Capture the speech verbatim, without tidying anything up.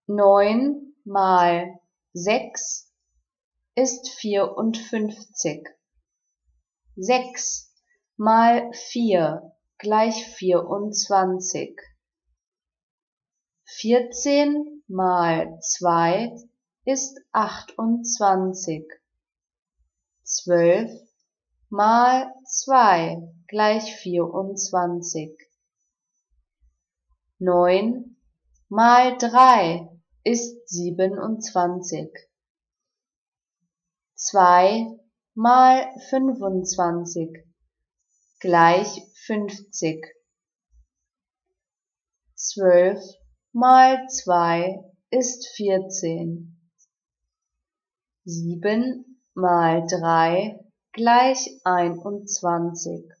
Neun mal sechs ist vierundfünfzig. Sechs mal vier gleich vierundzwanzig. Vierzehn mal zwei ist achtundzwanzig. Zwölf mal zwei gleich vierundzwanzig. Neun mal drei ist siebenundzwanzig. Zwei mal fünfundzwanzig gleich fünfzig. Zwölf mal zwei ist vierzehn. Sieben mal drei gleich einundzwanzig.